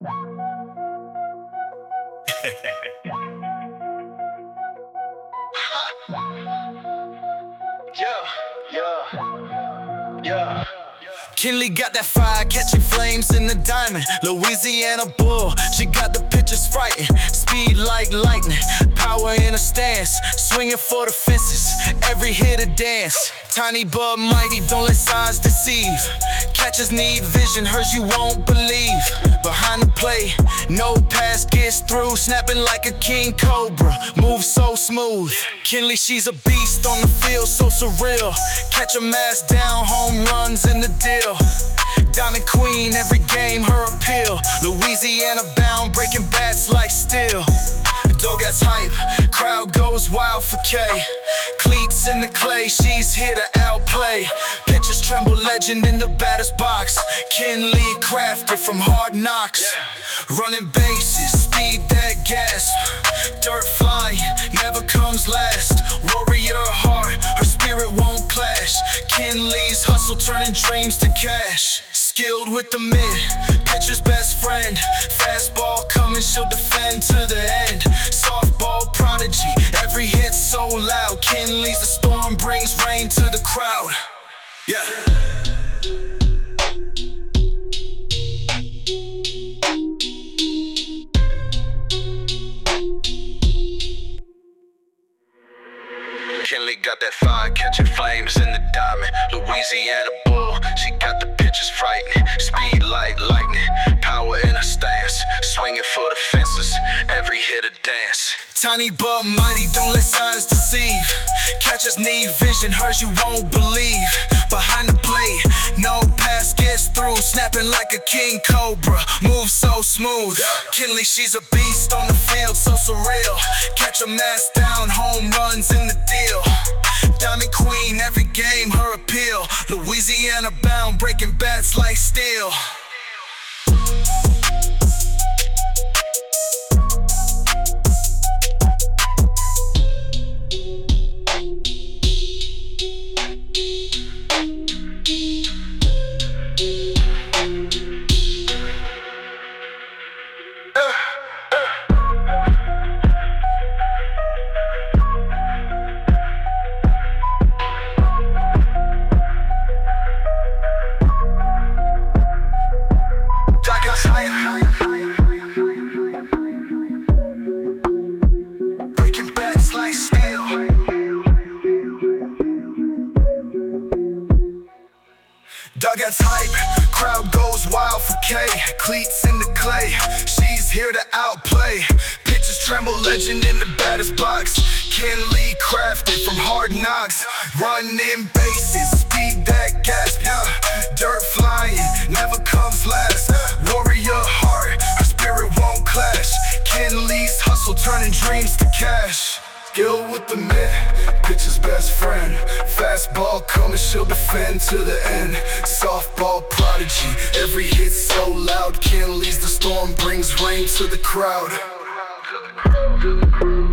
Yeah. Kinley got that fire, catching flames in the diamond. Louisiana bull, she got the pitchers frightened. Speed like lightning, power in a stance, swinging for the fences, every hit a dance. Tiny but mighty, don't let signs deceive. Catchers need vision, hers you won't believe. Behind the plate, no pass gets through, snapping like a king cobra, moves so smooth. Kinley, she's a beast on the field, so surreal. Catch a mass down, home runs in the deal. Diamond queen, every game her appeal. Louisiana bound, breaking bats like steel. Dog gets hype, crowd goes wild for K. Cleats in the clay, she's here to outplay. Pitchers tremble, legend in the batter's box. Kinley crafted from hard knocks. Running bases, speed that gasp. Dirt flying, never comes last. Warrior heart, her spirit won't clash. Kinley's hustle turning dreams to cash. Skilled with the mid, pitcher's best friend. Fastball coming, she'll defend to the end. Softball prodigy, every hit so loud. Kinley's the storm, brings rain to the crowd. Yeah. Kinley got that fire, catching flames in the diamond. Louisiana bull, she got the pitchers frightened. Speed like lightning, power in her stance, swinging for the fences, every hit a dance. Tiny but mighty, don't let signs deceive. Catchers need vision, hers you won't believe. Behind the plate, no pass gets through, snapping like a king cobra, moves so smooth. Kinley, she's a beast on the field, so surreal. Catch a mass down, home runs in the deal. Diamond queen, every game her appeal. Louisiana bound, breaking bats like steel. Breaking bats like steel. Dugout's hype, crowd goes wild for K. Cleats in the clay, she's here to outplay. Pitchers tremble, legend in the batter's box. Kinley crafted from hard knocks. Running bases, speed that gasp. Dirt flying, never comes last. Warrior heart, her spirit won't clash. Kinley's hustle turning dreams to cash. Skill with the mid, pitcher's best friend. Fastball coming, she'll defend to the end. Softball prodigy, every hit so loud. Kinley's the storm, brings rain to the crowd.